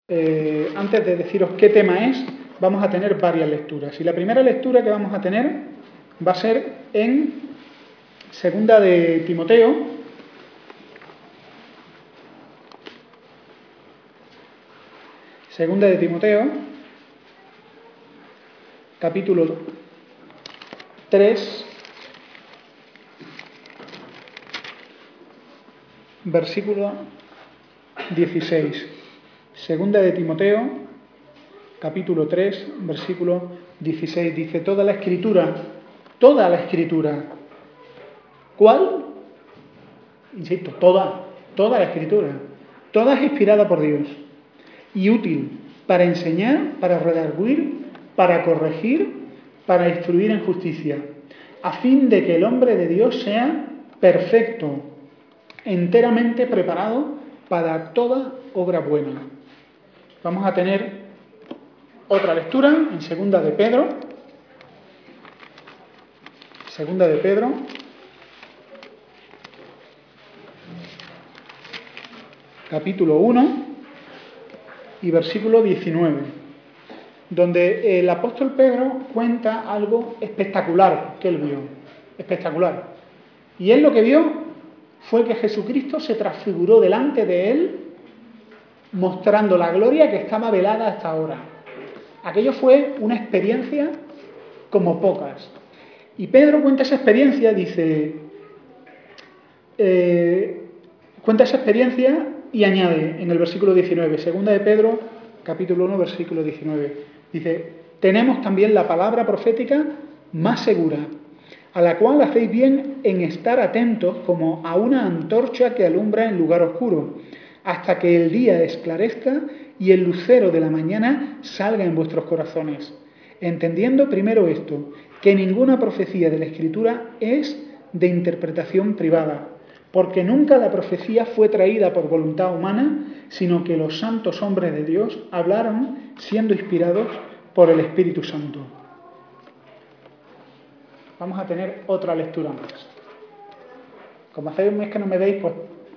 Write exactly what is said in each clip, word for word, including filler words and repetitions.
eh, antes de deciros qué tema es, vamos a tener varias lecturas. Y la primera lectura que vamos a tener va a ser en Segunda de Timoteo, Segunda de Timoteo, capítulo tres, versículo dieciséis. Segunda de Timoteo, capítulo tres, versículo dieciséis. Dice, toda la escritura, toda la escritura. ¿Cuál? Insisto, toda, toda la escritura. Toda es inspirada por Dios y útil para enseñar, para redarguir, para corregir, para instruir en justicia, a fin de que el hombre de Dios sea perfecto, enteramente preparado para toda obra buena. Vamos a tener otra lectura en Segunda de Pedro. Segunda de Pedro. Capítulo uno y versículo diecinueve, donde el apóstol Pedro cuenta algo espectacular que él vio. Espectacular. Y él lo que vio fue que Jesucristo se transfiguró delante de él, mostrando la gloria que estaba velada hasta ahora. Aquello fue una experiencia como pocas. Y Pedro cuenta esa experiencia, dice, eh, cuenta esa experiencia y añade en el versículo diecinueve, Segunda de Pedro, capítulo uno, versículo diecinueve, dice, tenemos también la palabra profética más segura, a la cual hacéis bien en estar atentos como a una antorcha que alumbra en lugar oscuro, hasta que el día esclarezca y el lucero de la mañana salga en vuestros corazones, entendiendo primero esto, que ninguna profecía de la Escritura es de interpretación privada, porque nunca la profecía fue traída por voluntad humana, sino que los santos hombres de Dios hablaron siendo inspirados por el Espíritu Santo. Vamos a tener otra lectura más. Como hace un mes que no me veis, pues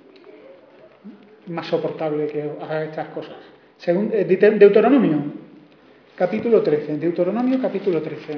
más soportable que haga estas cosas. Según, eh, Deuteronomio, capítulo trece. Deuteronomio, capítulo trece.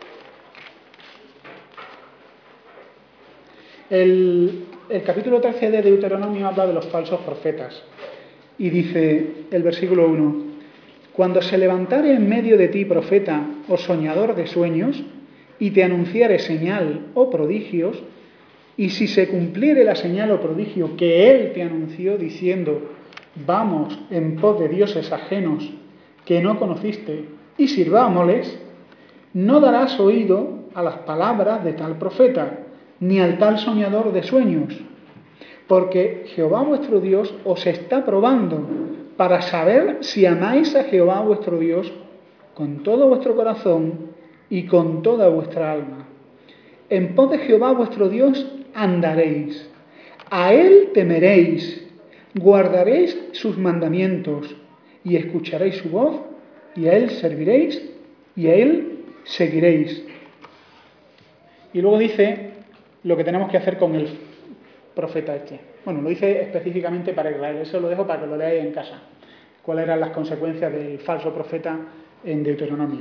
El, el capítulo trece de Deuteronomio habla de los falsos profetas. Y dice el versículo uno, cuando se levantare en medio de ti profeta o soñador de sueños, y te anunciare señal o prodigios, y si se cumpliere la señal o prodigio que él te anunció diciendo, vamos en pos de dioses ajenos que no conociste y sirvámosles, no darás oído a las palabras de tal profeta, ni al tal soñador de sueños, porque Jehová vuestro Dios os está probando para saber si amáis a Jehová vuestro Dios con todo vuestro corazón y con toda vuestra alma. En pos de Jehová vuestro Dios andaréis, a él temeréis, guardaréis sus mandamientos y escucharéis su voz y a él serviréis y a él seguiréis. Y luego dice lo que tenemos que hacer con el profeta este. Bueno, lo dice específicamente para Israel, eso lo dejo para que lo leáis en casa. Cuáles eran las consecuencias del falso profeta en Deuteronomio.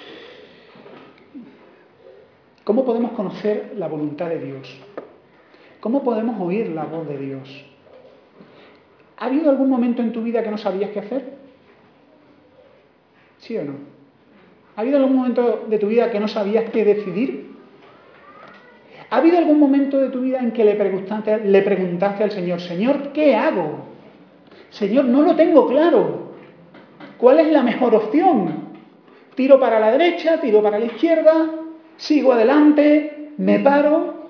¿Cómo podemos conocer la voluntad de Dios? ¿Cómo podemos oír la voz de Dios? ¿Ha habido algún momento en tu vida que no sabías qué hacer? ¿Sí o no? ¿Ha habido algún momento de tu vida que no sabías qué decidir? ¿Ha habido algún momento de tu vida en que le preguntaste, le preguntaste al Señor, Señor, ¿qué hago? Señor, no lo tengo claro. ¿Cuál es la mejor opción? ¿Tiro para la derecha? ¿Tiro para la izquierda? ¿Sigo adelante? ¿Me paro?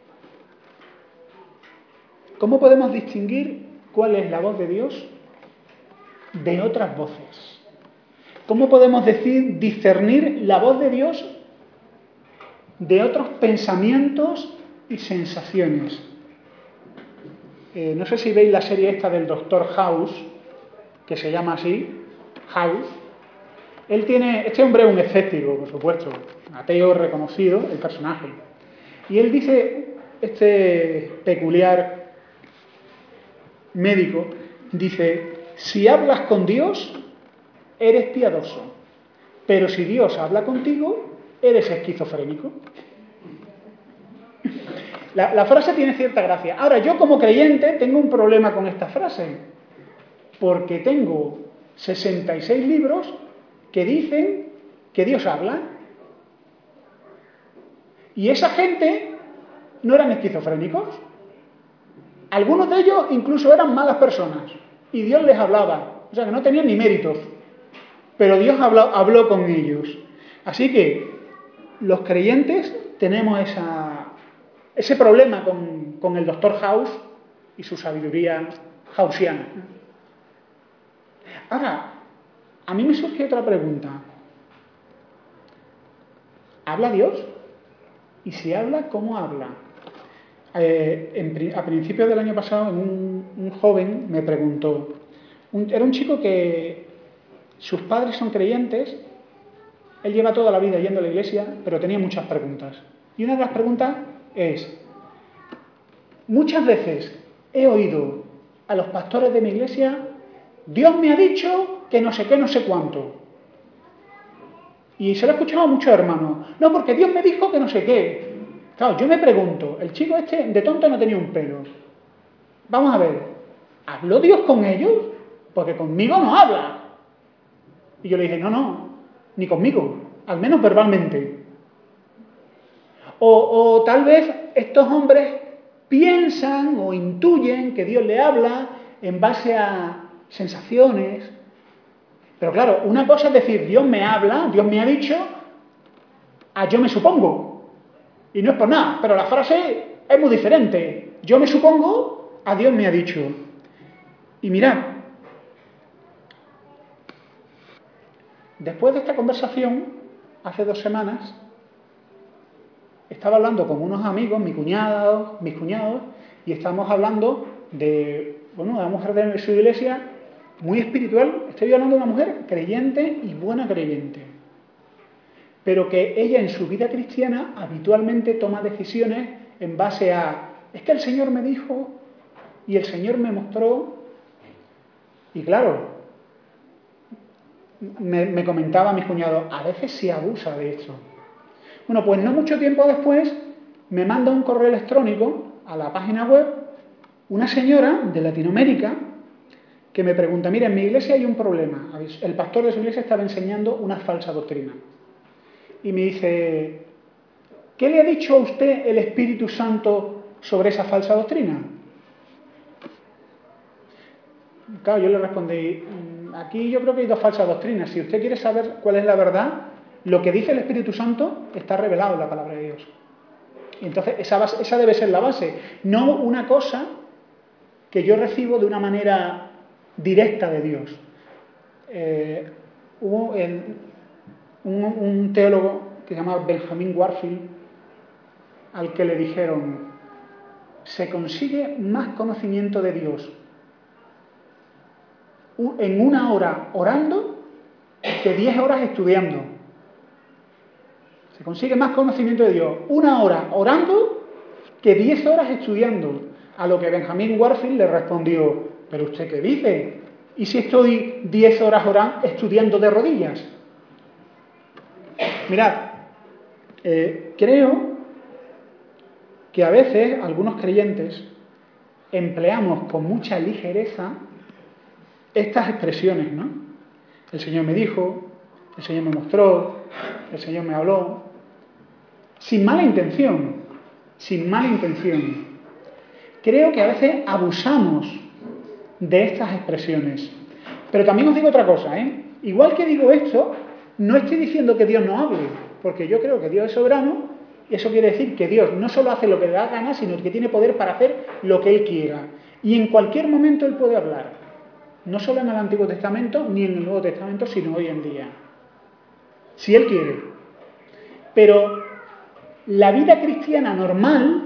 ¿Cómo podemos distinguir cuál es la voz de Dios de otras voces? ¿Cómo podemos decir, discernir la voz de Dios de otros pensamientos y sensaciones? Eh, no sé si veis la serie esta del doctor House, que se llama así, House. Él tiene, este hombre es un escéptico, por supuesto, ateo reconocido, el personaje. Y él dice, este peculiar médico, dice, Si hablas con Dios, eres piadoso. Pero si Dios habla contigo, eres esquizofrénico. La, la frase tiene cierta gracia. Ahora, yo como creyente tengo un problema con esta frase, porque tengo sesenta y seis libros que dicen que Dios habla. Y esa gente no eran esquizofrénicos. Algunos de ellos incluso eran malas personas. Y Dios les hablaba. O sea, que no tenían ni méritos. Pero Dios habló, habló con ellos. Así que los creyentes tenemos esa, ese problema con, con el doctor House y su sabiduría hausiana. Ahora, a mí me surge otra pregunta. ¿Habla Dios? Y si habla, ¿cómo habla? Eh, en, a principios del año pasado, un, un joven me preguntó, un, era un chico que sus padres son creyentes, él lleva toda la vida yendo a la iglesia, pero tenía muchas preguntas. Y una de las preguntas es, muchas veces he oído a los pastores de mi iglesia, Dios me ha dicho que no sé qué, no sé cuánto. Y se lo he escuchado a muchos hermanos, no, porque Dios me dijo que no sé qué. Claro, yo me pregunto, el chico este de tonto no tenía un pelo. Vamos a ver, ¿habló Dios con ellos? Porque conmigo no habla. Y yo le dije, no, no, ni conmigo, al menos verbalmente. O, o tal vez estos hombres piensan o intuyen que Dios le habla en base a sensaciones. Pero claro, una cosa es decir, Dios me habla, Dios me ha dicho, a yo me supongo. Y no es por nada, pero la frase es muy diferente. Yo me supongo, a Dios me ha dicho. Y mirad, después de esta conversación, hace dos semanas, estaba hablando con unos amigos, mi cuñado, mis cuñados, y estábamos hablando de, bueno, de una mujer de su iglesia muy espiritual. Estoy hablando de una mujer creyente y buena creyente, pero que ella en su vida cristiana habitualmente toma decisiones en base a, es que el Señor me dijo y el Señor me mostró, y claro, me, me comentaba mis cuñados, a veces se abusa de esto. Bueno, pues no mucho tiempo después me manda un correo electrónico a la página web una señora de Latinoamérica que me pregunta, mira, en mi iglesia hay un problema, el pastor de su iglesia estaba enseñando una falsa doctrina. Y me dice, ¿qué le ha dicho a usted el Espíritu Santo sobre esa falsa doctrina? Claro, yo le respondí, aquí yo creo que hay dos falsas doctrinas. Si usted quiere saber cuál es la verdad, lo que dice el Espíritu Santo está revelado en la palabra de Dios. Y entonces esa, base, esa debe ser la base, no una cosa que yo recibo de una manera directa de Dios. Eh, hubo el, un, un teólogo que se llama Benjamin Warfield, al que le dijeron, se consigue más conocimiento de Dios en una hora orando que diez horas estudiando. Se consigue más conocimiento de Dios una hora orando que diez horas estudiando. A lo que Benjamin Warfield le respondió, ¿pero usted qué dice? ¿Y si estoy diez horas orando, estudiando de rodillas? Mirad, eh, creo que a veces algunos creyentes empleamos con mucha ligereza estas expresiones, ¿no? El Señor me dijo, el Señor me mostró, el Señor me habló, sin mala intención, sin mala intención. Creo que a veces abusamos de estas expresiones. Pero también os digo otra cosa, ¿eh? Igual que digo esto, no estoy diciendo que Dios no hable, porque yo creo que Dios es soberano, y eso quiere decir que Dios no solo hace lo que le da gana, sino que tiene poder para hacer lo que Él quiera. Y en cualquier momento Él puede hablar. No solo en el Antiguo Testamento, ni en el Nuevo Testamento, sino hoy en día. Si Él quiere. Pero la vida cristiana normal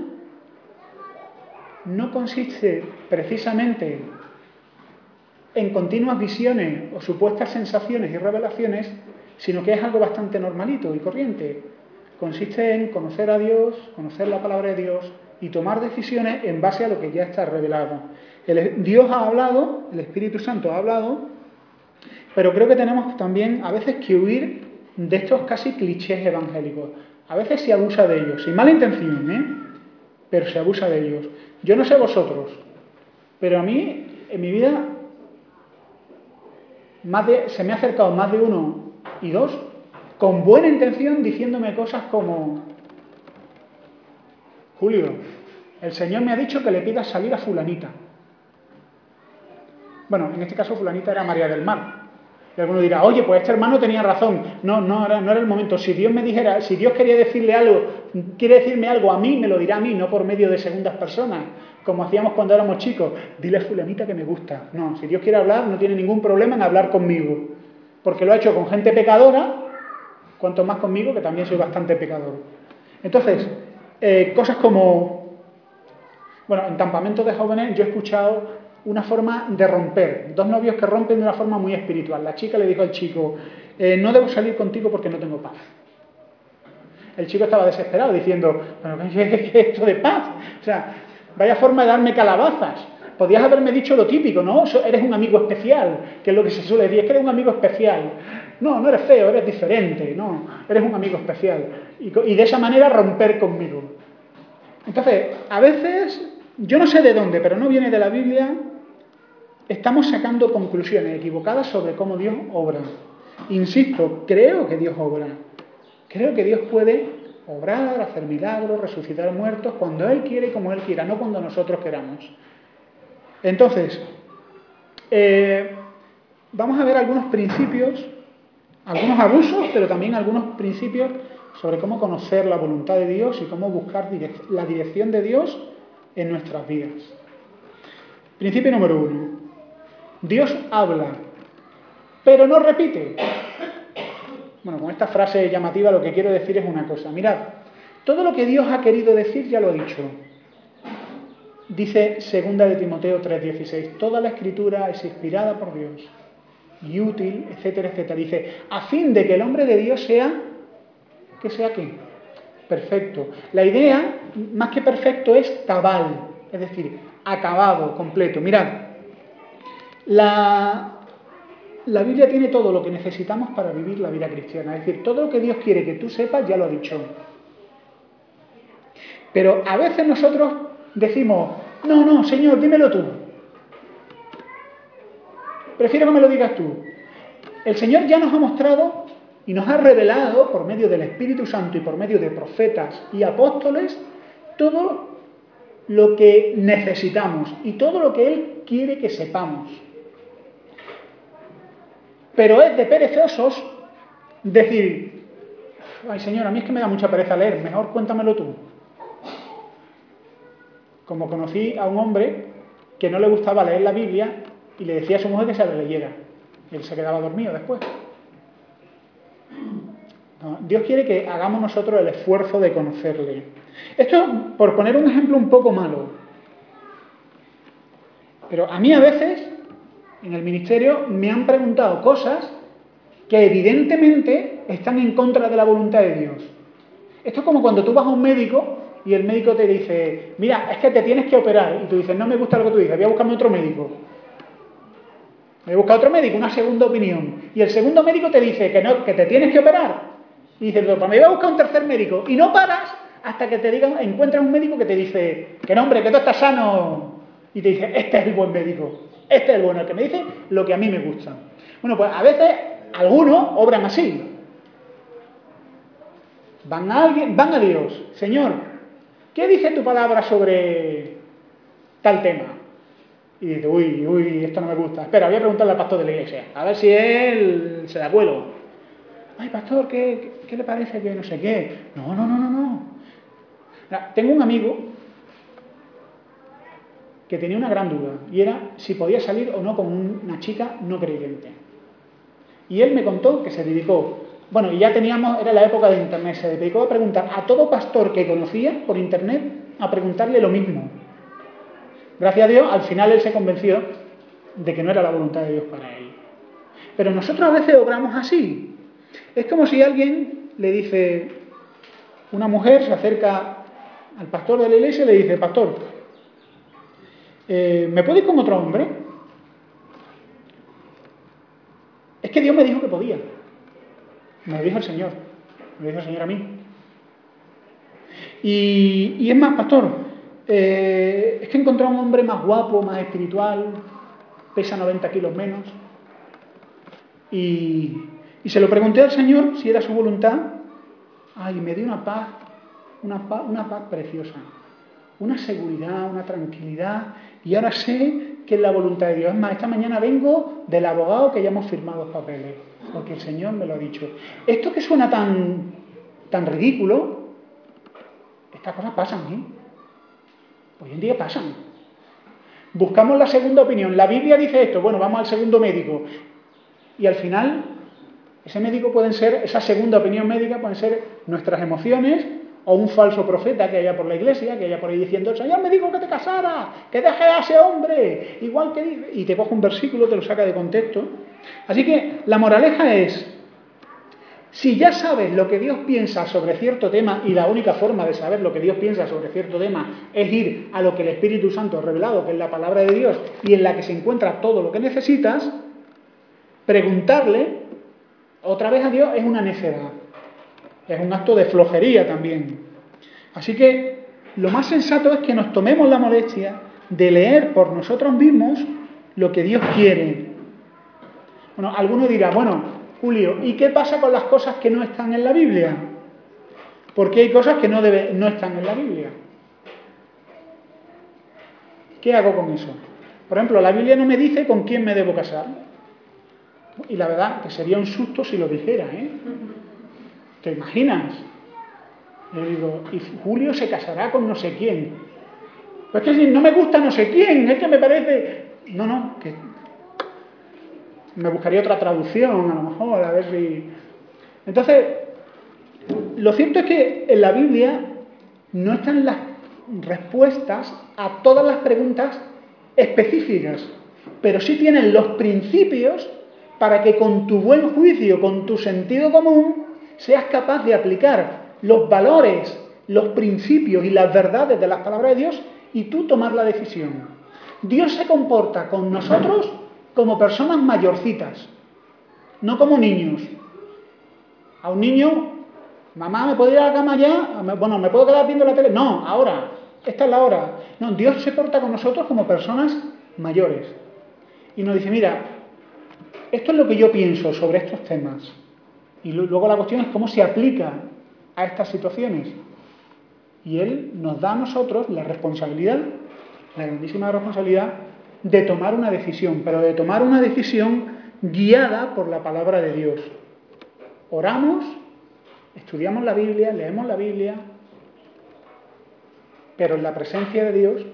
no consiste precisamente en continuas visiones o supuestas sensaciones y revelaciones, sino que es algo bastante normalito y corriente. Consiste en conocer a Dios, conocer la palabra de Dios y tomar decisiones en base a lo que ya está revelado. El, Dios ha hablado, el Espíritu Santo ha hablado, pero creo que tenemos también a veces que huir de estos casi clichés evangélicos. A veces se abusa de ellos, sin mala intención, ¿eh? Pero se abusa de ellos. Yo no sé vosotros, pero a mí, en mi vida, más de, se me ha acercado más de uno y dos, con buena intención, diciéndome cosas como: Julio, el Señor me ha dicho que le pidas salir a fulanita. Bueno, en este caso fulanita era María del Mar. Y alguno dirá: oye, pues este hermano tenía razón. No, no era, no era el momento. Si Dios me dijera, si Dios quería decirle algo, quiere decirme algo a mí, me lo dirá a mí, no por medio de segundas personas, como hacíamos cuando éramos chicos. Dile a fulanita que me gusta. No, si Dios quiere hablar, no tiene ningún problema en hablar conmigo. Porque lo ha hecho con gente pecadora, cuanto más conmigo, que también soy bastante pecador. Entonces, eh, cosas como... Bueno, en campamentos de jóvenes yo he escuchado una forma de romper. Dos novios que rompen de una forma muy espiritual. La chica le dijo al chico: eh, no debo salir contigo porque no tengo paz. El chico estaba desesperado diciendo: ¿pero qué es esto de paz? O sea, vaya forma de darme calabazas. Podías haberme dicho lo típico, ¿no? Eres un amigo especial, que es lo que se suele decir, es que eres un amigo especial. No, no eres feo, eres diferente, no, eres un amigo especial. Y, y de esa manera romper conmigo. Entonces, a veces, yo no sé de dónde, pero no viene de la Biblia, estamos sacando conclusiones equivocadas sobre cómo Dios obra. Insisto, creo que Dios obra. Creo que Dios puede obrar, hacer milagros, resucitar muertos, cuando Él quiere y como Él quiera, no cuando nosotros queramos. Entonces, eh, vamos a ver algunos principios, algunos abusos, pero también algunos principios sobre cómo conocer la voluntad de Dios y cómo buscar direc- la dirección de Dios en nuestras vidas. Principio número uno. Dios habla, pero no repite. Bueno, con esta frase llamativa lo que quiero decir es una cosa. Mirad, todo lo que Dios ha querido decir ya lo ha dicho. Dice segunda de Timoteo tres dieciséis, toda la escritura es inspirada por Dios y útil, etcétera, etcétera. Dice, a fin de que el hombre de Dios sea, ¿qué sea qué? Perfecto. La idea, más que perfecto, es cabal, es decir, acabado, completo. Mirad, la, la Biblia tiene todo lo que necesitamos para vivir la vida cristiana. Es decir, todo lo que Dios quiere que tú sepas ya lo ha dicho. Pero a veces nosotros decimos, no, no, Señor, dímelo tú. Prefiero que me lo digas tú. El Señor ya nos ha mostrado y nos ha revelado por medio del Espíritu Santo y por medio de profetas y apóstoles todo lo que necesitamos y todo lo que Él quiere que sepamos. Pero es de perezosos decir, ay Señor, a mí es que me da mucha pereza leer, mejor cuéntamelo tú. Como conocí a un hombre que no le gustaba leer la Biblia y le decía a su mujer que se la leyera. Y él se quedaba dormido después. No, Dios quiere que hagamos nosotros el esfuerzo de conocerle. Esto, por poner un ejemplo un poco malo. Pero a mí a veces, en el ministerio, me han preguntado cosas que evidentemente están en contra de la voluntad de Dios. Esto es como cuando tú vas a un médico y el médico te dice, mira, es que te tienes que operar. Y tú dices, no me gusta lo que tú dices, voy a buscarme otro médico. Me busca otro médico, una segunda opinión. Y el segundo médico te dice que no, que te tienes que operar. Y dices, pues me voy a buscar un tercer médico. Y no paras hasta que te digan, encuentras un médico que te dice, que no, hombre, que tú estás sano. Y te dice, este es el buen médico. Este es el bueno, el que me dice lo que a mí me gusta. Bueno, pues a veces algunos obran así. Van a alguien, van a Dios. Señor, ¿qué dice tu palabra sobre tal tema? Y dice, uy, uy, esto no me gusta. Espera, voy a preguntarle al pastor de la iglesia, a ver si él se da cuelo. Ay, pastor, ¿qué, qué le parece que no sé qué? No, no, no, no, no. Mira, tengo un amigo que tenía una gran duda, y era si podía salir o no con una chica no creyente. Y él me contó que se dedicó, bueno, y ya teníamos, era la época de internet, se dedicó a preguntar a todo pastor que conocía por internet, a preguntarle lo mismo. Gracias a Dios, al final él se convenció de que no era la voluntad de Dios para él. Pero nosotros a veces obramos así. Es como si alguien le dice, una mujer se acerca al pastor de la iglesia y le dice, pastor, eh, ¿me puedo ir con otro hombre? Es que Dios me dijo que podía. Me lo dijo el Señor. Me lo dijo el Señor a mí. Y, y es más, pastor, eh, es que he encontrado un hombre más guapo, más espiritual, pesa noventa kilos menos. Y, y se lo pregunté al Señor si era su voluntad. Ay, me dio una paz, una paz, una paz preciosa. Una seguridad, una tranquilidad. Y ahora sé que es la voluntad de Dios. Es más, esta mañana vengo del abogado que ya hemos firmado los papeles, porque el Señor me lo ha dicho. Esto que suena tan, tan ridículo, estas cosas pasan, ¿eh? Hoy en día pasan. Buscamos la segunda opinión. La Biblia dice esto, bueno, vamos al segundo médico. Y al final, ese médico pueden ser, esa segunda opinión médica pueden ser nuestras emociones o un falso profeta que haya por la iglesia, que haya por ahí diciendo, el Señor me dijo que te casara, que dejes a ese hombre, igual que dice, y te coge un versículo, te lo saca de contexto. Así que la moraleja es, si ya sabes lo que Dios piensa sobre cierto tema, y la única forma de saber lo que Dios piensa sobre cierto tema es ir a lo que el Espíritu Santo ha revelado, que es la palabra de Dios, y en la que se encuentra todo lo que necesitas, preguntarle otra vez a Dios es una necedad. Es un acto de flojería también. Así que lo más sensato es que nos tomemos la molestia de leer por nosotros mismos lo que Dios quiere. Bueno, alguno dirá, bueno, Julio, ¿y qué pasa con las cosas que no están en la Biblia? Porque hay cosas que no, debe, no están en la Biblia. ¿Qué hago con eso? Por ejemplo, la Biblia no me dice con quién me debo casar. Y la verdad que sería un susto si lo dijera, ¿eh? ¿Te imaginas? Le digo, y Julio se casará con no sé quién. Pues que si no me gusta no sé quién, es que me parece... No, no, que me buscaría otra traducción, a lo mejor, a ver si... Entonces, lo cierto es que en la Biblia no están las respuestas a todas las preguntas específicas, pero sí tienen los principios para que con tu buen juicio, con tu sentido común, seas capaz de aplicar los valores, los principios y las verdades de las palabras de Dios y tú tomar la decisión. Dios se comporta con nosotros como personas mayorcitas, no como niños. A un niño, mamá, ¿me puedo ir a la cama ya? Bueno, ¿me puedo quedar viendo la tele? No, ahora, esta es la hora. No, Dios se porta con nosotros como personas mayores. Y nos dice, mira, esto es lo que yo pienso sobre estos temas. Y luego la cuestión es cómo se aplica a estas situaciones. Y Él nos da a nosotros la responsabilidad, la grandísima responsabilidad, de tomar una decisión, pero de tomar una decisión guiada por la palabra de Dios. Oramos, estudiamos la Biblia, leemos la Biblia, pero en la presencia de Dios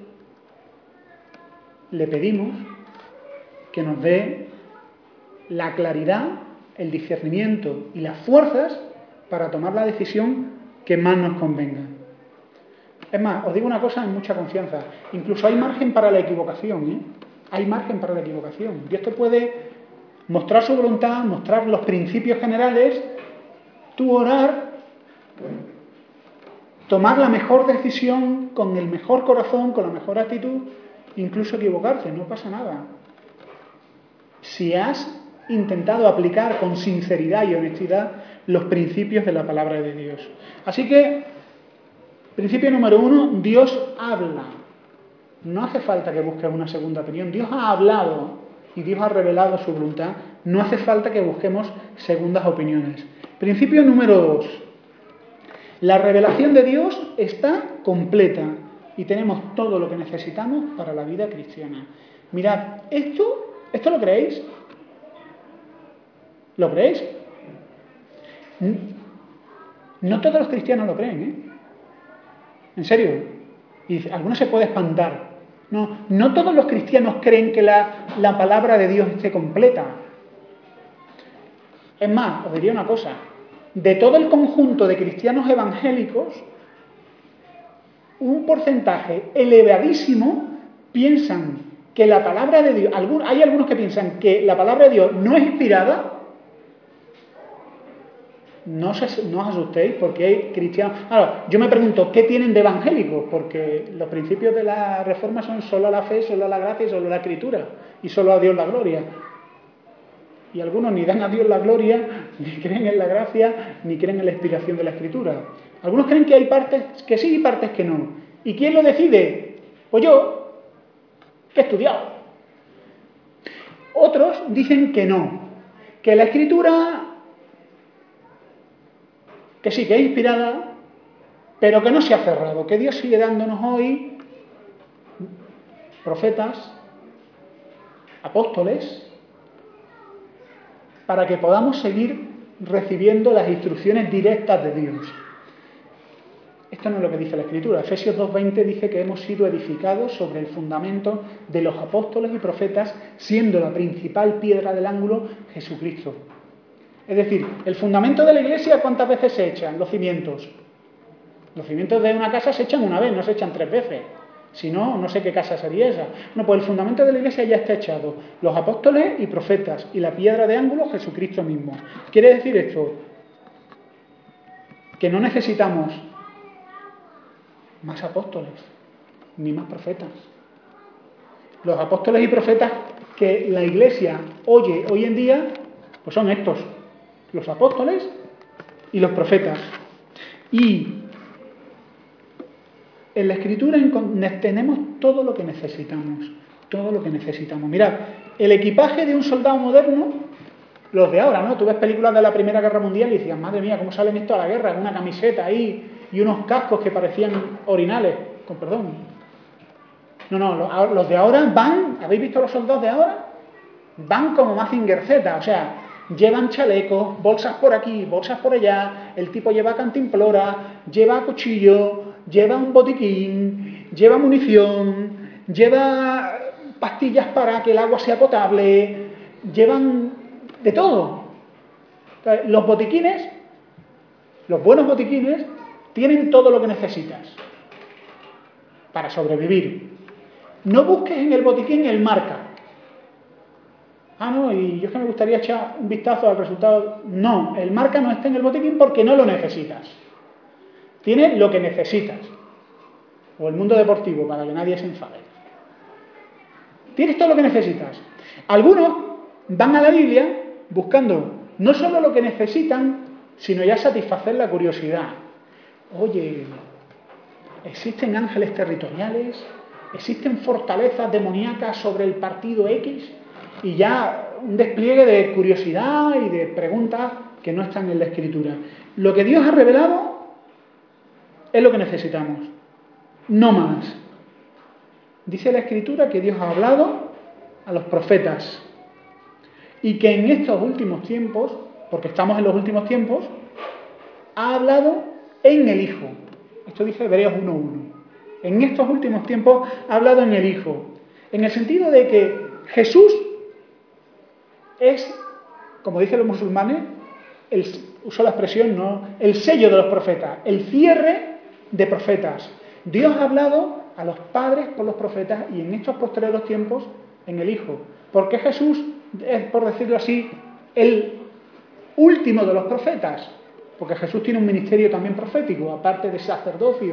le pedimos que nos dé la claridad, el discernimiento y las fuerzas para tomar la decisión que más nos convenga. Es más, os digo una cosa en mucha confianza, incluso hay margen para la equivocación, ¿eh? Hay margen para la equivocación. Dios te puede mostrar su voluntad, mostrar los principios generales, tú orar, tomar la mejor decisión con el mejor corazón, con la mejor actitud, incluso equivocarte, no pasa nada. Si has intentado aplicar con sinceridad y honestidad los principios de la palabra de Dios. Así que, principio número uno, Dios habla. No hace falta que busques una segunda opinión. Dios ha hablado y Dios ha revelado su voluntad. No hace falta que busquemos segundas opiniones. Principio número dos. La revelación de Dios está completa y tenemos todo lo que necesitamos para la vida cristiana. Mirad, ¿esto, esto lo creéis? ¿Lo creéis? No todos los cristianos lo creen, ¿eh? En serio. Y algunos se puede espantar. No, no todos los cristianos creen que la, la palabra de Dios esté completa. Es más, os diría una cosa. De todo el conjunto de cristianos evangélicos, un porcentaje elevadísimo piensan que la palabra de Dios, hay algunos que piensan que la palabra de Dios no es inspirada no os, no os asustéis porque hay cristianos... Ahora, yo me pregunto, ¿qué tienen de evangélicos? Porque los principios de la Reforma son solo la fe, solo la gracia y solo la Escritura. Y solo a Dios la gloria. Y algunos ni dan a Dios la gloria, ni creen en la gracia, ni creen en la inspiración de la Escritura. Algunos creen que hay partes que sí y partes que no. ¿Y quién lo decide? Pues yo, que he estudiado. Otros dicen que no, que la Escritura, que sí, que es inspirada, pero que no se ha cerrado, que Dios sigue dándonos hoy profetas, apóstoles, para que podamos seguir recibiendo las instrucciones directas de Dios. Esto no es lo que dice la Escritura. Efesios dos veinte dice que hemos sido edificados sobre el fundamento de los apóstoles y profetas, siendo la principal piedra del ángulo Jesucristo. Es decir, el fundamento de la iglesia, ¿cuántas veces se echan? Los cimientos. Los cimientos de una casa se echan una vez, no se echan tres veces. Si no, no sé qué casa sería esa. No, pues el fundamento de la iglesia ya está echado. Los apóstoles y profetas, y la piedra de ángulo, Jesucristo mismo. ¿Quiere decir esto? Que no necesitamos más apóstoles, ni más profetas. Los apóstoles y profetas que la iglesia oye hoy en día, pues son estos, los apóstoles y los profetas. Y en la Escritura tenemos todo lo que necesitamos, todo lo que necesitamos. Mirad, el equipaje de un soldado moderno, los de ahora, ¿no? Tú ves películas de la Primera Guerra Mundial y decías, madre mía, ¿cómo salen esto a la guerra? Una camiseta ahí y unos cascos que parecían orinales, con perdón. No, no, los de ahora van, ¿habéis visto los soldados de ahora? Van como Mazinger Z, o sea, llevan chalecos, bolsas por aquí, bolsas por allá, el tipo lleva cantimplora, lleva cuchillo, lleva un botiquín, lleva munición, lleva pastillas para que el agua sea potable, llevan de todo. Los botiquines, los buenos botiquines, tienen todo lo que necesitas para sobrevivir. No busques en el botiquín el marca. Ah, no, y yo es que me gustaría echar un vistazo al resultado. No, el marca no está en el botiquín porque no lo necesitas. Tienes lo que necesitas. O el mundo deportivo, para que nadie se enfade. Tienes todo lo que necesitas. Algunos van a la Biblia buscando no solo lo que necesitan, sino ya satisfacer la curiosidad. Oye, ¿existen ángeles territoriales? ¿Existen fortalezas demoníacas sobre el partido X? Y ya un despliegue de curiosidad y de preguntas que no están en la Escritura. Lo que Dios ha revelado es lo que necesitamos, no más. Dice la Escritura que Dios ha hablado a los profetas y que en estos últimos tiempos, porque estamos en los últimos tiempos, ha hablado en el Hijo. Esto dice Hebreos uno uno. En estos últimos tiempos ha hablado en el Hijo. En el sentido de que Jesús es, como dicen los musulmanes, el, uso la expresión, no, el sello de los profetas, el cierre de profetas. Dios ha hablado a los padres por los profetas y en estos posteriores tiempos en el Hijo. Porque Jesús es, por decirlo así, el último de los profetas. Porque Jesús tiene un ministerio también profético, aparte de sacerdocio.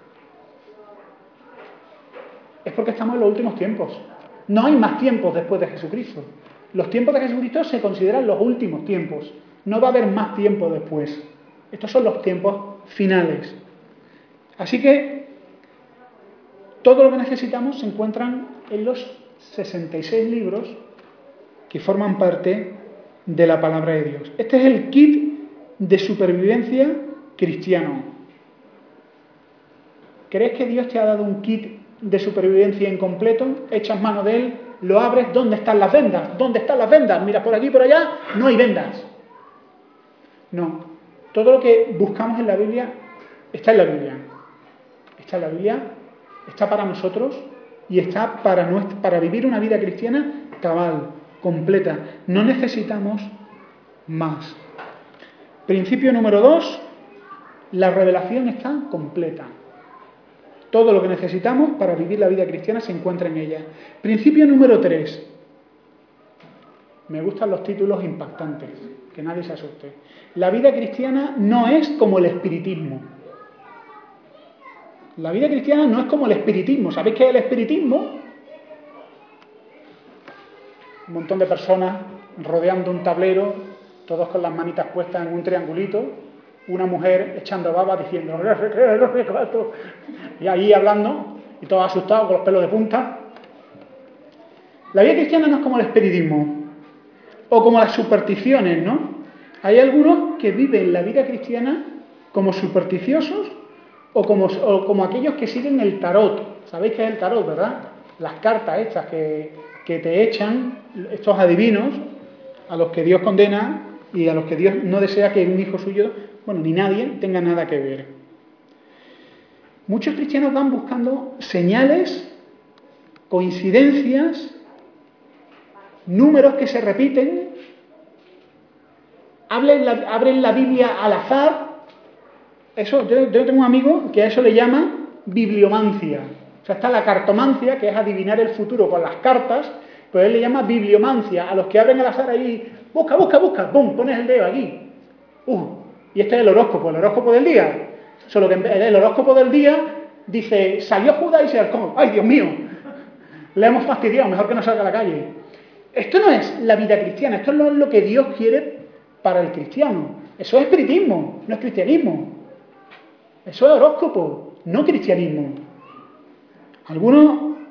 Es porque estamos en los últimos tiempos. No hay más tiempos después de Jesucristo. Los tiempos de Jesucristo se consideran los últimos tiempos. No va a haber más tiempo después. Estos son los tiempos finales. Así que todo lo que necesitamos se encuentran en los sesenta y seis libros que forman parte de la palabra de Dios. Este es el kit de supervivencia cristiano. ¿Crees que Dios te ha dado un kit de supervivencia incompleto? Echas mano de él, lo abres, ¿dónde están las vendas? ¿Dónde están las vendas? Miras por aquí, por allá, no hay vendas. No, todo lo que buscamos en la Biblia está en la Biblia. Está en la Biblia, está para nosotros y está para, nuestra, para vivir una vida cristiana cabal, completa. No necesitamos más. Principio número dos, la revelación está completa. Todo lo que necesitamos para vivir la vida cristiana se encuentra en ella. Principio número tres. Me gustan los títulos impactantes. que nadie se asuste. La vida cristiana no es como el espiritismo. La vida cristiana no es como el espiritismo. ¿Sabéis qué es el espiritismo? Un montón de personas rodeando un tablero, todos con las manitas puestas en un triangulito, una mujer echando baba diciendo, no sé qué, no sé cuánto, y ahí hablando, y todos asustados con los pelos de punta. La vida cristiana no es como el espiritismo, o como las supersticiones, ¿no? Hay algunos que viven la vida cristiana como supersticiosos o como, o como aquellos que siguen el tarot. ¿Sabéis qué es el tarot, verdad? Las cartas estas que, que te echan estos adivinos a los que Dios condena y a los que Dios no desea que un hijo suyo, bueno, ni nadie, tenga nada que ver. Muchos cristianos van buscando señales, coincidencias, números que se repiten, abren la, abren la Biblia al azar. Eso, yo, yo tengo un amigo que a eso le llama bibliomancia. O sea, está la cartomancia, que es adivinar el futuro con las cartas, pero él le llama bibliomancia, a los que abren al azar ahí, busca, busca, busca, ¡pum!, pones el dedo aquí. Uh, y este es el horóscopo, el horóscopo del día. Solo que el horóscopo del día dice, salió Judas y se halcón. ¡Ay, Dios mío! Le hemos fastidiado, mejor que no salga a la calle. Esto no es la vida cristiana, esto no es lo que Dios quiere para el cristiano. Eso es espiritismo, no es cristianismo. Eso es horóscopo, no cristianismo. Algunos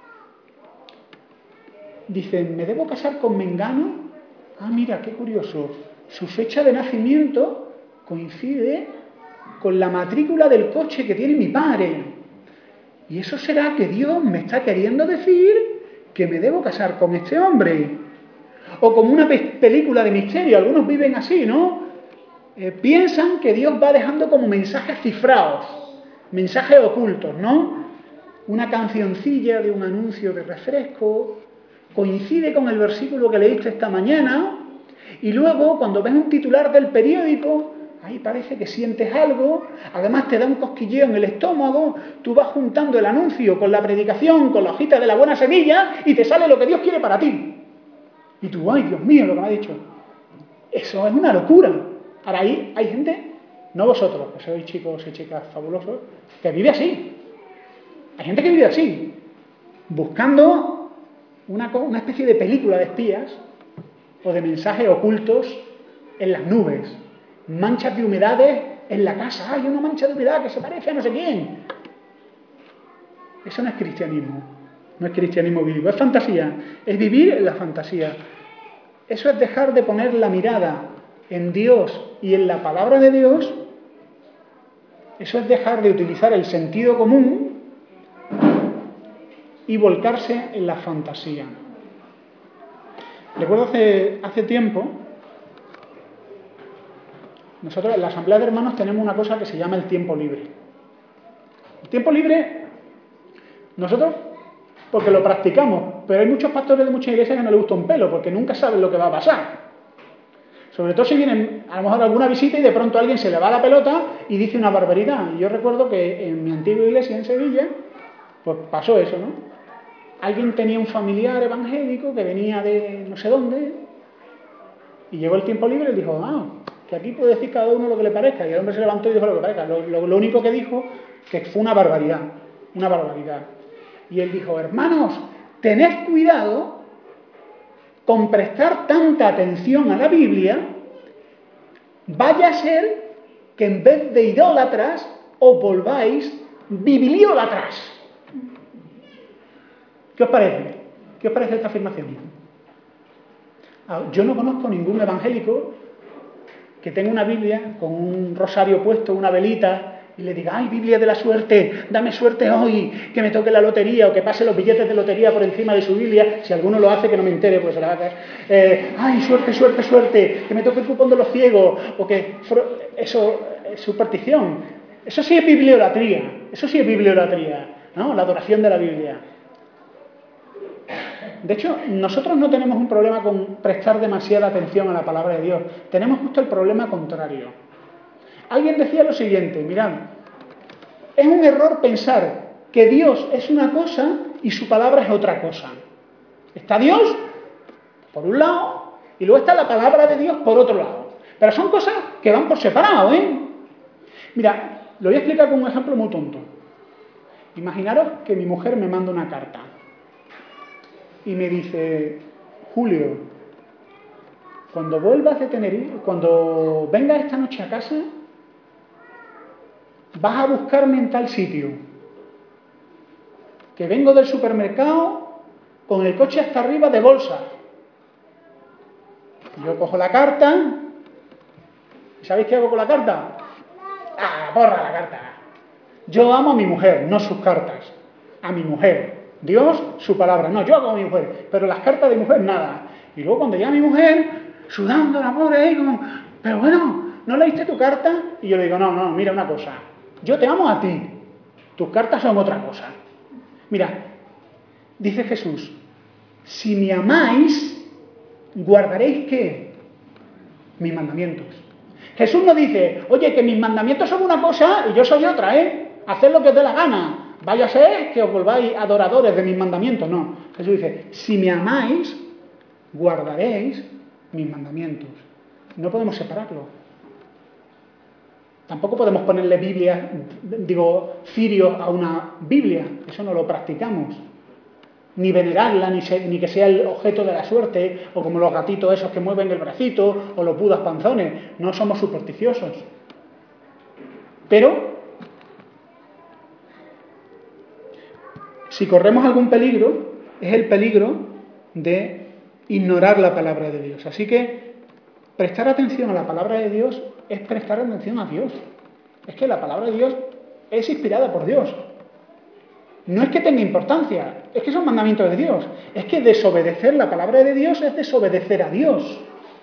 dicen, ¿me debo casar con Mengano? Ah, mira, qué curioso. Su fecha de nacimiento coincide con la matrícula del coche que tiene mi padre. ¿Y eso será que Dios me está queriendo decir que me debo casar con este hombre? O como una pe película de misterio, algunos viven así, ¿no? Eh, piensan que Dios va dejando como mensajes cifrados, mensajes ocultos, ¿no? Una cancioncilla de un anuncio de refresco coincide con el versículo que leíste esta mañana y luego cuando ves un titular del periódico, ahí parece que sientes algo, además te da un cosquilleo en el estómago, tú vas juntando el anuncio con la predicación, con la hojita de la buena semilla y te sale lo que Dios quiere para ti. Y tú, ay, Dios mío, lo que me ha dicho. Eso es una locura. Ahora ahí hay gente, no vosotros, que sois chicos y chicas fabulosos, que vive así. Hay gente que vive así, buscando una, una especie de película de espías o de mensajes ocultos en las nubes. Manchas de humedades en la casa. Hay una mancha de humedad que se parece a no sé quién. Eso no es cristianismo. No es cristianismo bíblico. Es fantasía. Es vivir en la fantasía. Eso es dejar de poner la mirada en Dios y en la palabra de Dios. Eso es dejar de utilizar el sentido común y volcarse en la fantasía. Recuerdo hace, hace tiempo, nosotros en la Asamblea de Hermanos tenemos una cosa que se llama el tiempo libre. El tiempo libre, nosotros, porque lo practicamos, pero hay muchos pastores de muchas iglesias que no les gusta un pelo, porque nunca saben lo que va a pasar. Sobre todo si vienen a lo mejor a alguna visita y de pronto a alguien se le va la pelota y dice una barbaridad. Y yo recuerdo que en mi antigua iglesia en Sevilla, pues pasó eso, ¿no? Alguien tenía un familiar evangélico que venía de no sé dónde y llegó el tiempo libre y dijo, ah, que aquí puede decir cada uno lo que le parezca. Y el hombre se levantó y dijo lo que parezca. Lo, lo, lo único que dijo que fue una barbaridad, una barbaridad. Y él dijo, hermanos, tened cuidado con prestar tanta atención a la Biblia, vaya a ser que en vez de idólatras os volváis bibliólatras. ¿Qué os parece? ¿Qué os parece esta afirmación? Yo no conozco ningún evangélico que tenga una Biblia con un rosario puesto, una velita, y le diga, ay, Biblia de la suerte, dame suerte hoy, que me toque la lotería, o que pase los billetes de lotería por encima de su Biblia, si alguno lo hace, que no me entere, pues se la va a caer. Eh, ay, suerte, suerte, suerte, que me toque el cupón de los ciegos, o que eso es superstición. Eso sí es bibliolatría, eso sí es bibliolatría, ¿no? La adoración de la Biblia. De hecho, nosotros no tenemos un problema con prestar demasiada atención a la palabra de Dios. Tenemos justo el problema contrario. Alguien decía lo siguiente, mirad, es un error pensar que Dios es una cosa y su palabra es otra cosa. Está Dios, por un lado, Y luego está la palabra de Dios por otro lado. Pero son cosas que van por separado, ¿eh? Mira, lo voy a explicar con un ejemplo muy tonto. Imaginaros que mi mujer me manda una carta y me dice: Julio, cuando vuelvas de Tenerife, cuando vengas esta noche a casa, vas a buscarme en tal sitio, que vengo del supermercado con el coche hasta arriba de bolsa. Yo cojo la carta. ¿Sabéis qué hago con la carta? ¡Ah, borra la carta! Yo amo a mi mujer, no sus cartas. A mi mujer. Dios, su palabra. No, yo amo a mi mujer. Pero las cartas de mi mujer, nada. Y luego cuando llega mi mujer, sudando la pobre ahí, como, pero bueno, ¿no leíste tu carta? Y yo le digo, no, no, mira una cosa. Yo te amo a ti. Tus cartas son otra cosa. Mira, dice Jesús, si me amáis, guardaréis ¿qué? Mis mandamientos. Jesús no dice, oye, que mis mandamientos son una cosa y yo soy otra, ¿eh? Haced lo que os dé la gana. Vaya a ser que os volváis adoradores de mis mandamientos. No. Jesús dice, si me amáis, guardaréis mis mandamientos. No podemos separarlo. Tampoco podemos ponerle Biblia, digo, cirio a una Biblia. Eso no lo practicamos. Ni venerarla, ni, se, ni que sea el objeto de la suerte, o como los gatitos esos que mueven el bracito, o los budas panzones. No somos supersticiosos. Pero, si corremos algún peligro, es el peligro de ignorar la palabra de Dios. Así que, prestar atención a la palabra de Dios es prestar atención a Dios. Es que la palabra de Dios es inspirada por Dios. No es que tenga importancia, es que son mandamientos de Dios. Es que desobedecer la palabra de Dios es desobedecer a Dios.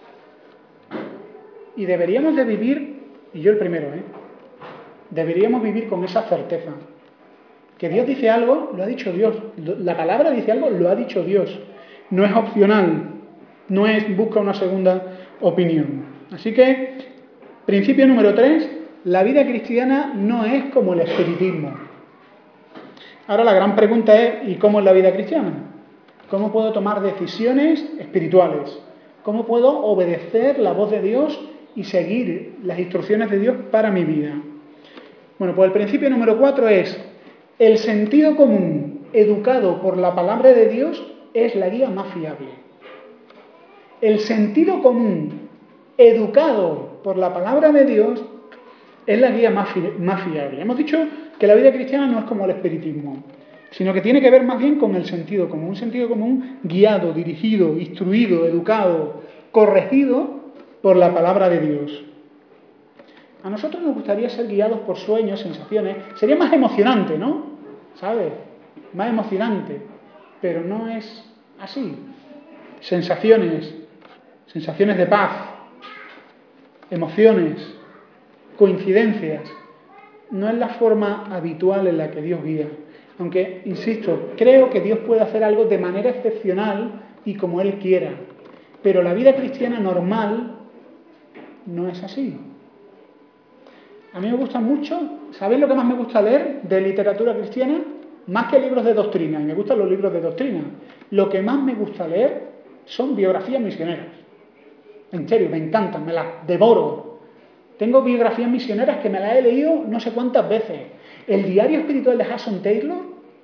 Y deberíamos de vivir, y yo el primero, ¿eh? Deberíamos vivir con esa certeza. Que Dios dice algo, lo ha dicho Dios. La palabra dice algo, lo ha dicho Dios. No es opcional, no es busca una segunda opinión. Así que, principio número tres, la vida cristiana no es como el espiritismo. Ahora la gran pregunta es, ¿y cómo es la vida cristiana? ¿Cómo puedo tomar decisiones espirituales? ¿Cómo puedo obedecer la voz de Dios y seguir las instrucciones de Dios para mi vida? Bueno, pues el principio número cuatro es, el sentido común educado por la palabra de Dios es la guía más fiable. El sentido común educado por la palabra de Dios es la guía más, fi- más fiable. Hemos dicho que la vida cristiana no es como el espiritismo, sino que tiene que ver más bien con el sentido común. Un sentido común guiado, dirigido, instruido, educado, corregido por la palabra de Dios. A nosotros nos gustaría ser guiados por sueños, sensaciones. Sería más emocionante, ¿no? ¿Sabes? Más emocionante. Pero no es así. Sensaciones, sensaciones de paz, emociones, coincidencias. No es la forma habitual en la que Dios guía. Aunque, insisto, creo que Dios puede hacer algo de manera excepcional y como Él quiera. Pero la vida cristiana normal no es así. A mí me gusta mucho, ¿sabéis lo que más me gusta leer de literatura cristiana? Más que libros de doctrina, y me gustan los libros de doctrina. Lo que más me gusta leer son biografías misioneras. En serio, me encantan, me las devoro. Tengo biografías misioneras que me las he leído no sé cuántas veces. El diario espiritual de Hudson Taylor,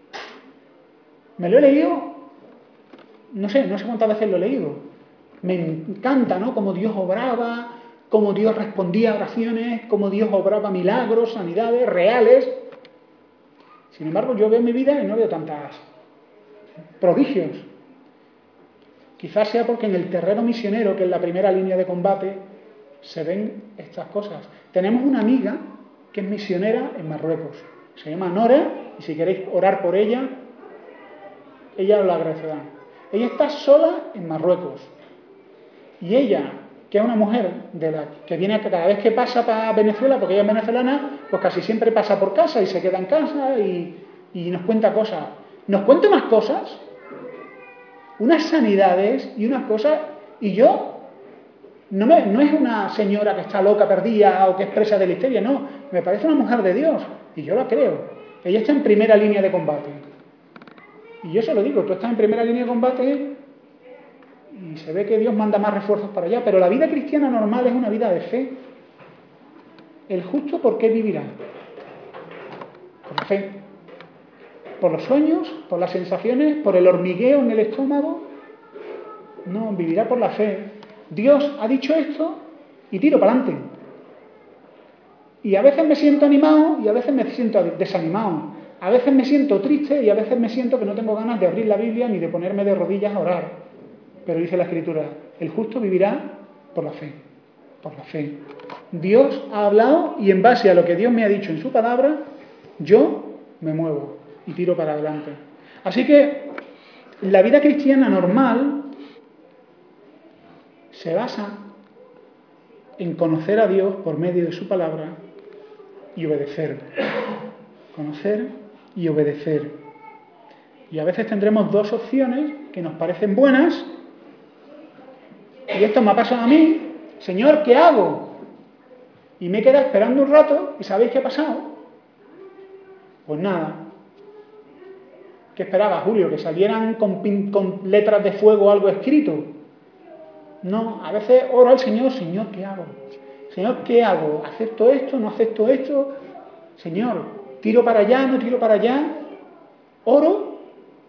me lo he leído, no sé, no sé cuántas veces lo he leído. Me encanta, ¿no? Cómo Dios obraba, cómo Dios respondía a oraciones, cómo Dios obraba milagros, sanidades reales. Sin embargo, yo veo mi vida y no veo tantos prodigios. Quizás sea porque en el terreno misionero, que es la primera línea de combate, se ven estas cosas. Tenemos una amiga que es misionera en Marruecos. Se llama Nora, y si queréis orar por ella, ella os lo agradecerá. Ella está sola en Marruecos. Y ella, que es una mujer de la que viene cada vez que pasa para Venezuela, porque ella es venezolana, pues casi siempre pasa por casa y se queda en casa y, y nos cuenta cosas. Nos cuenta unas cosas, unas sanidades y unas cosas, y yo no, me, no es una señora que está loca, perdida o que es presa de la histeria, no, me parece una mujer de Dios y yo la creo. Ella está en primera línea de combate. Y yo se lo digo, tú estás en primera línea de combate y se ve que Dios manda más refuerzos para allá, pero la vida cristiana normal es una vida de fe. ¿El justo por qué vivirá? Por la fe. ¿Por los sueños? ¿Por las sensaciones? ¿Por el hormigueo en el estómago? No, vivirá por la fe. Dios ha dicho esto y tiro para adelante. Y a veces me siento animado y a veces me siento desanimado. A veces me siento triste y a veces me siento que no tengo ganas de abrir la Biblia ni de ponerme de rodillas a orar. Pero dice la Escritura, el justo vivirá por la fe. Por la fe. Dios ha hablado y en base a lo que Dios me ha dicho en su palabra, yo me muevo y tiro para adelante. Así que la vida cristiana normal se basa en conocer a Dios por medio de su palabra y obedecer. Conocer y obedecer. Y a veces tendremos dos opciones que nos parecen buenas. Y esto me ha pasado a mí. Señor, ¿qué hago? Y me he quedado esperando un rato y ¿sabéis qué ha pasado? Pues nada. ¿Qué esperaba, Julio? ¿Que salieran con, pin, con letras de fuego algo escrito? No, a veces oro al Señor, Señor, ¿qué hago? Señor, ¿qué hago? ¿Acepto esto? ¿No acepto esto? Señor, ¿tiro para allá? ¿No tiro para allá? Oro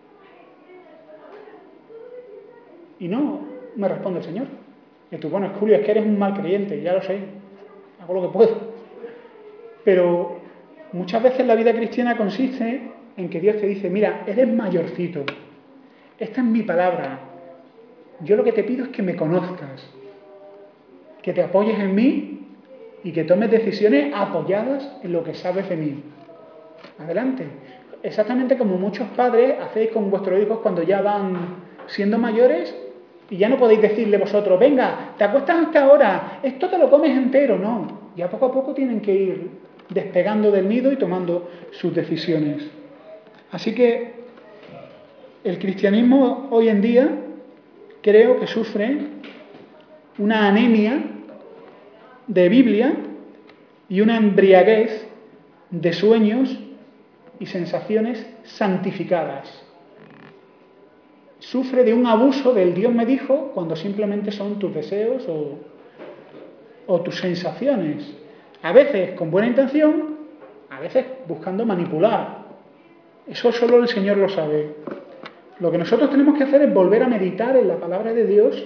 y no me responde el Señor. Y tú, bueno, Julio, es que eres un mal creyente, ya lo sé, hago lo que puedo. Pero muchas veces la vida cristiana consiste en que Dios te dice, mira, eres mayorcito, esta es mi palabra, yo lo que te pido es que me conozcas, que te apoyes en mí y que tomes decisiones apoyadas en lo que sabes de mí. Adelante. Exactamente como muchos padres hacéis con vuestros hijos cuando ya van siendo mayores y ya no podéis decirle vosotros, venga, te acuestas hasta ahora, esto te lo comes entero. No, ya poco a poco tienen que ir despegando del nido y tomando sus decisiones. Así que el cristianismo hoy en día creo que sufre una anemia de Biblia y una embriaguez de sueños y sensaciones santificadas. Sufre de un abuso del Dios me dijo cuando simplemente son tus deseos o, o tus sensaciones. A veces con buena intención, a veces buscando manipular. Eso solo el Señor lo sabe. Lo que nosotros tenemos que hacer es volver a meditar en la palabra de Dios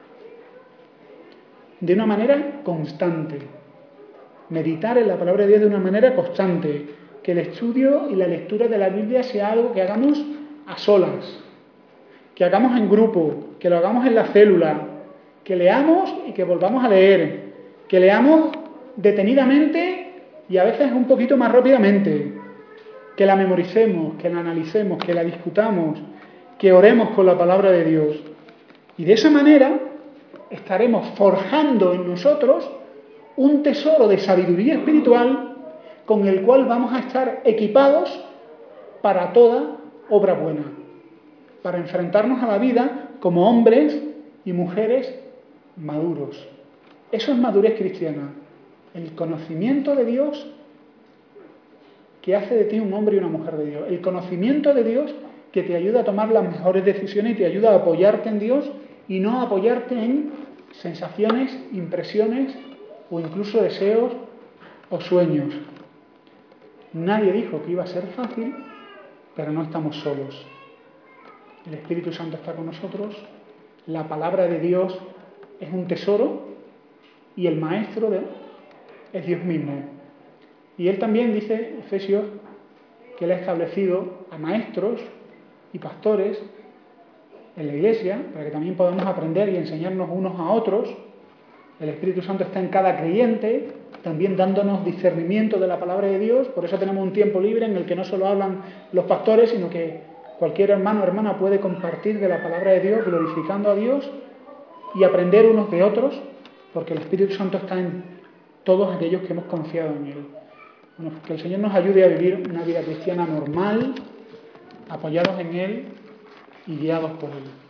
de una manera constante. Meditar en la palabra de Dios de una manera constante. Que el estudio y la lectura de la Biblia sea algo que hagamos a solas. Que hagamos en grupo. Que lo hagamos en la célula. Que leamos y que volvamos a leer. Que leamos detenidamente y a veces un poquito más rápidamente. Que la memoricemos, que la analicemos, que la discutamos. Que oremos con la palabra de Dios. Y de esa manera estaremos forjando en nosotros un tesoro de sabiduría espiritual con el cual vamos a estar equipados para toda obra buena, para enfrentarnos a la vida como hombres y mujeres maduros. Eso es madurez cristiana, el conocimiento de Dios que hace de ti un hombre y una mujer de Dios, el conocimiento de Dios que te ayuda a tomar las mejores decisiones y te ayuda a apoyarte en Dios y no a apoyarte en sensaciones, impresiones o incluso deseos o sueños. Nadie dijo que iba a ser fácil, pero no estamos solos. El Espíritu Santo está con nosotros, la palabra de Dios es un tesoro y el maestro de, es Dios mismo. Y él también dice, Efesios, que él ha establecido a maestros y pastores en la iglesia para que también podamos aprender y enseñarnos unos a otros. El Espíritu Santo está en cada creyente, también dándonos discernimiento de la palabra de Dios. Por eso tenemos un tiempo libre en el que no solo hablan los pastores, sino que cualquier hermano o hermana puede compartir de la palabra de Dios, glorificando a Dios y aprender unos de otros, porque el Espíritu Santo está en todos aquellos que hemos confiado en Él. Bueno, que el Señor nos ayude a vivir una vida cristiana normal, apoyados en Él y guiados por Él.